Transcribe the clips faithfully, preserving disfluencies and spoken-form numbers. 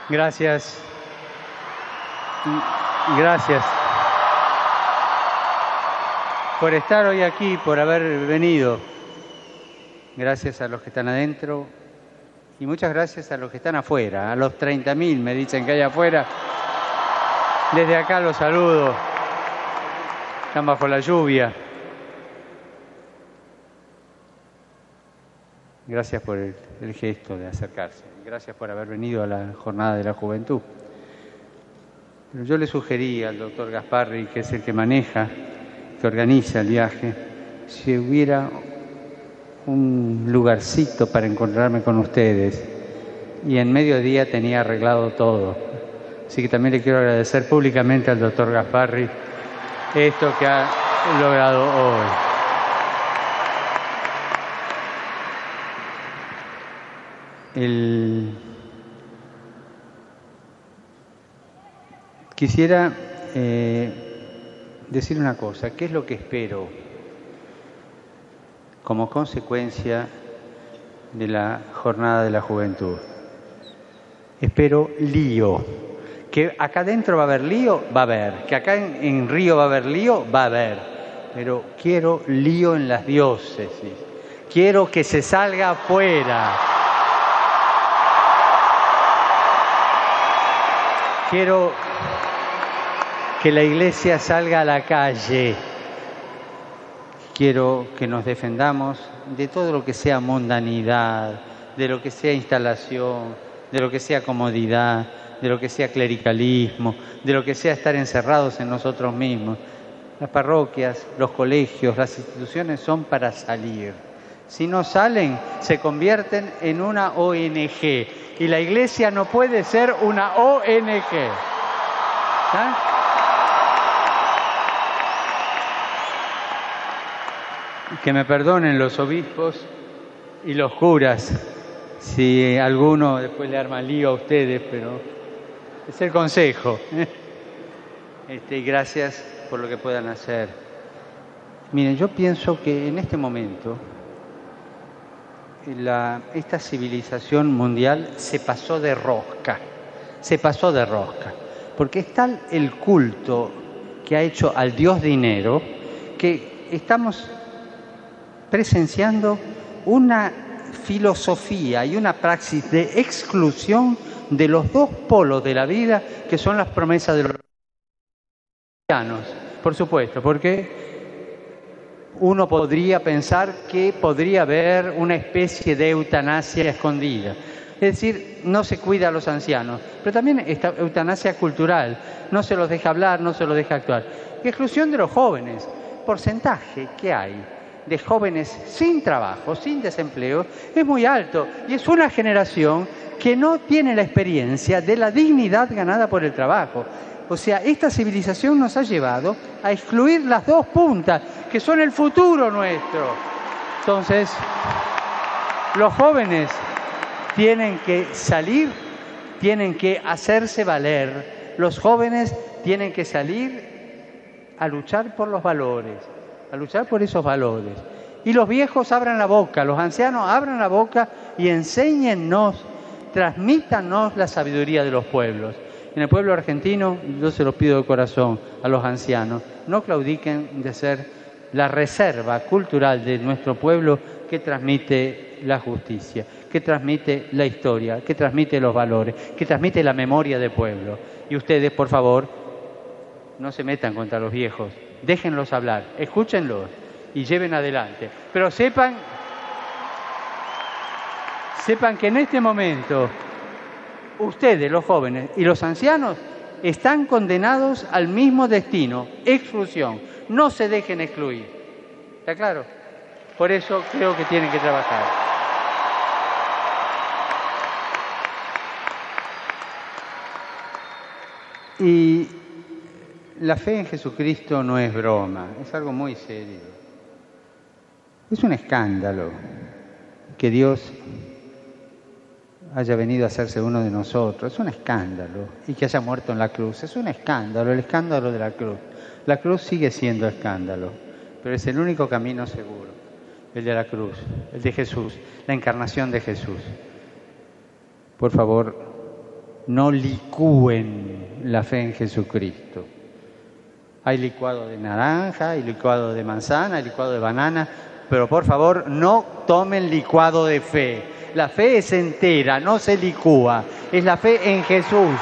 Gracias. Gracias por estar hoy aquí, por haber venido. Gracias a los que están adentro y muchas gracias a los que están afuera, a los treinta mil me dicen que hay afuera. Desde acá los saludo. Están bajo la lluvia. Gracias por el, el gesto de acercarse. Gracias por haber venido a la Jornada de la Juventud. Pero yo le sugerí al doctor Gasparri, que es el que maneja, que organiza el viaje, si hubiera un lugarcito para encontrarme con ustedes. Y en mediodía tenía arreglado todo. Así que también le quiero agradecer públicamente al doctor Gasparri esto que ha logrado hoy. El... Quisiera eh, decir una cosa. ¿Qué es lo que espero como consecuencia de la Jornada de la Juventud? Espero lío. Que acá adentro va a haber lío, va a haber. Que acá en, en Río va a haber lío, va a haber. Pero quiero lío en las diócesis. Quiero que se salga afuera. Quiero que la Iglesia salga a la calle. Quiero que nos defendamos de todo lo que sea mundanidad, de lo que sea instalación, de lo que sea comodidad, de lo que sea clericalismo, de lo que sea estar encerrados en nosotros mismos. Las parroquias, los colegios, las instituciones son para salir. Si no salen, se convierten en una O N G. Y la Iglesia no puede ser una O N G. ¿Ah? Que me perdonen los obispos y los curas si alguno después le arma lío a ustedes, pero es el consejo. Este, y gracias por lo que puedan hacer. Miren, yo pienso que en este momento la, esta civilización mundial se pasó de rosca, se pasó de rosca, porque es tal el culto que ha hecho al Dios dinero que estamos presenciando una filosofía y una praxis de exclusión de los dos polos de la vida que son las promesas de los cristianos, por supuesto, porque uno podría pensar que podría haber una especie de eutanasia escondida, es decir, no se cuida a los ancianos, pero también esta eutanasia cultural, no se los deja hablar, no se los deja actuar, y exclusión de los jóvenes, porcentaje que hay de jóvenes sin trabajo, sin desempleo, es muy alto y es una generación que no tiene la experiencia de la dignidad ganada por el trabajo. O sea, esta civilización nos ha llevado a excluir las dos puntas, que son el futuro nuestro. Entonces, los jóvenes tienen que salir, tienen que hacerse valer. Los jóvenes tienen que salir a luchar por los valores, a luchar por esos valores. Y los viejos abran la boca, los ancianos abran la boca y enséñennos, transmítanos la sabiduría de los pueblos. En el pueblo argentino, yo se lo pido de corazón a los ancianos, no claudiquen de ser la reserva cultural de nuestro pueblo que transmite la justicia, que transmite la historia, que transmite los valores, que transmite la memoria del pueblo. Y ustedes, por favor, no se metan contra los viejos. Déjenlos hablar, escúchenlos y lleven adelante. Pero sepan, sepan que en este momento ustedes, los jóvenes y los ancianos, están condenados al mismo destino, exclusión. No se dejen excluir. ¿Está claro? Por eso creo que tienen que trabajar. Y la fe en Jesucristo no es broma, es algo muy serio. Es un escándalo que Dios haya venido a hacerse uno de nosotros, es un escándalo, y que haya muerto en la cruz, es un escándalo, el escándalo de la cruz. La cruz sigue siendo escándalo, pero es el único camino seguro, el de la cruz, el de Jesús, la encarnación de Jesús. Por favor, no licúen la fe en Jesucristo. Hay licuado de naranja, hay licuado de manzana, hay licuado de banana, pero por favor no tomen licuado de fe. La fe es entera, no se licúa, es la fe en Jesús.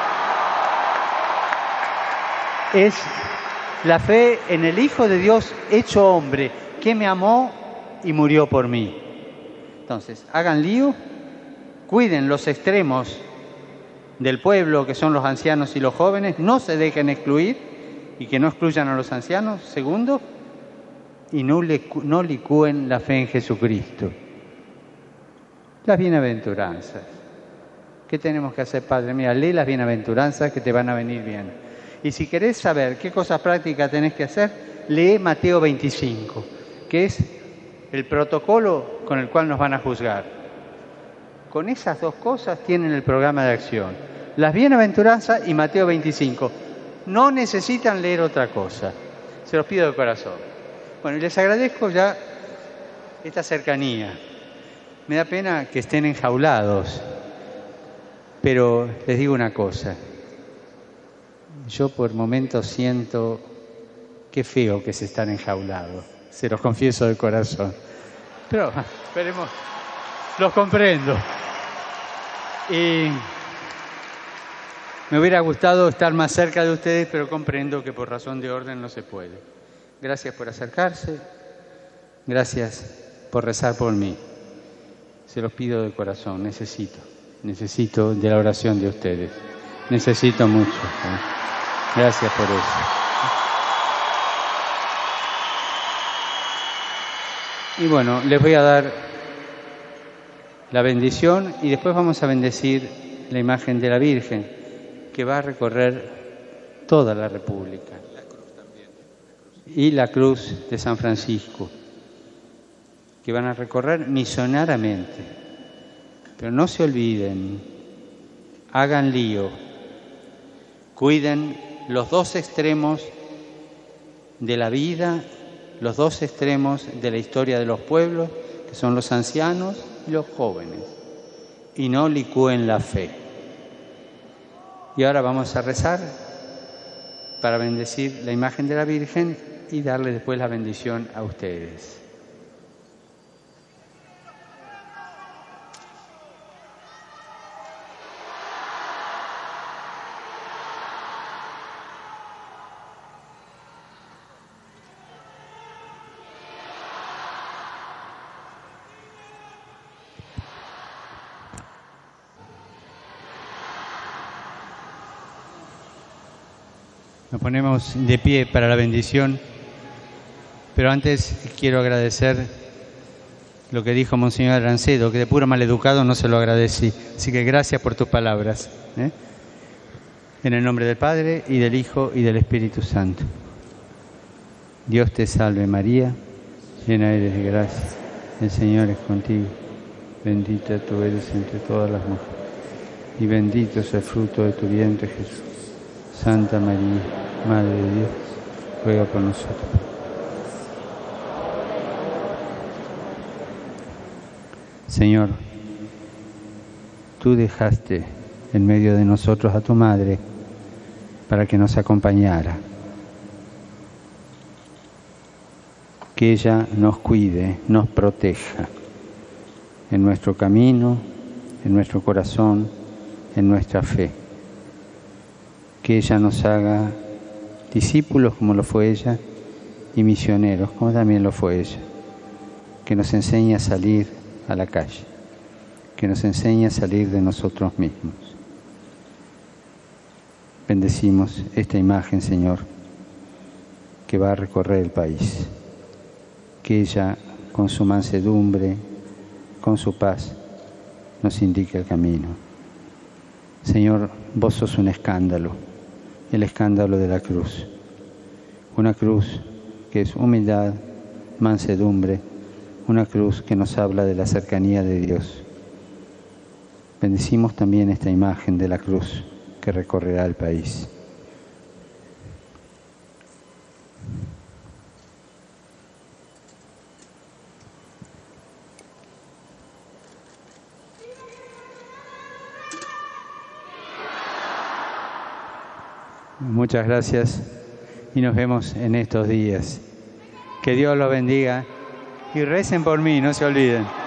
Es la fe en el Hijo de Dios hecho hombre, que me amó y murió por mí. Entonces, hagan lío, cuiden los extremos del pueblo, que son los ancianos y los jóvenes, no se dejen excluir y que no excluyan a los ancianos. Segundo, y no, no licúen la fe en Jesucristo. Las bienaventuranzas. ¿Qué tenemos que hacer, Padre? Mira, lee las bienaventuranzas que te van a venir bien. Y si querés saber qué cosas prácticas tenés que hacer, lee Mateo veinticinco, que es el protocolo con el cual nos van a juzgar. Con esas dos cosas tienen el programa de acción. Las bienaventuranzas y Mateo veinticinco. No necesitan leer otra cosa. Se los pido de corazón. Bueno, y les agradezco ya esta cercanía. Me da pena que estén enjaulados, pero les digo una cosa. Yo por momentos siento qué feo que se están enjaulados. Se los confieso de corazón. Pero esperemos, los comprendo. Y me hubiera gustado estar más cerca de ustedes, pero comprendo que por razón de orden no se puede. Gracias por acercarse, gracias por rezar por mí. Se los pido de corazón, necesito, necesito de la oración de ustedes. Necesito mucho. ¿eh? Gracias por eso. Y bueno, les voy a dar la bendición y después vamos a bendecir la imagen de la Virgen, que va a recorrer toda la República. La cruz también. Y la cruz de San Francisco, que van a recorrer misionariamente. Pero no se olviden, hagan lío, cuiden los dos extremos de la vida, los dos extremos de la historia de los pueblos, que son los ancianos y los jóvenes, y no licúen la fe. Y ahora vamos a rezar para bendecir la imagen de la Virgen y darle después la bendición a ustedes. Nos ponemos de pie para la bendición, pero antes quiero agradecer lo que dijo Monseñor Arancedo, que de puro maleducado no se lo agradecí. Así que gracias por tus palabras. ¿eh? En el nombre del Padre, y del Hijo, y del Espíritu Santo. Dios te salve María, llena eres de gracia, el Señor es contigo. Bendita tú eres entre todas las mujeres, y bendito es el fruto de tu vientre, Jesús. Santa María, Madre de Dios, ruega por nosotros. Señor, tú dejaste en medio de nosotros a tu Madre para que nos acompañara. Que ella nos cuide, nos proteja en nuestro camino, en nuestro corazón, en nuestra fe. Que ella nos haga discípulos como lo fue ella y misioneros como también lo fue ella. Que nos enseñe a salir a la calle, que nos enseñe a salir de nosotros mismos. Bendecimos esta imagen, Señor, que va a recorrer el país. Que ella, con su mansedumbre, con su paz, nos indique el camino. Señor, vos sos un escándalo, el escándalo de la cruz. Una cruz que es humildad, mansedumbre, una cruz que nos habla de la cercanía de Dios. Bendecimos también esta imagen de la cruz que recorrerá el país. Muchas gracias y nos vemos en estos días. Que Dios los bendiga y recen por mí, no se olviden.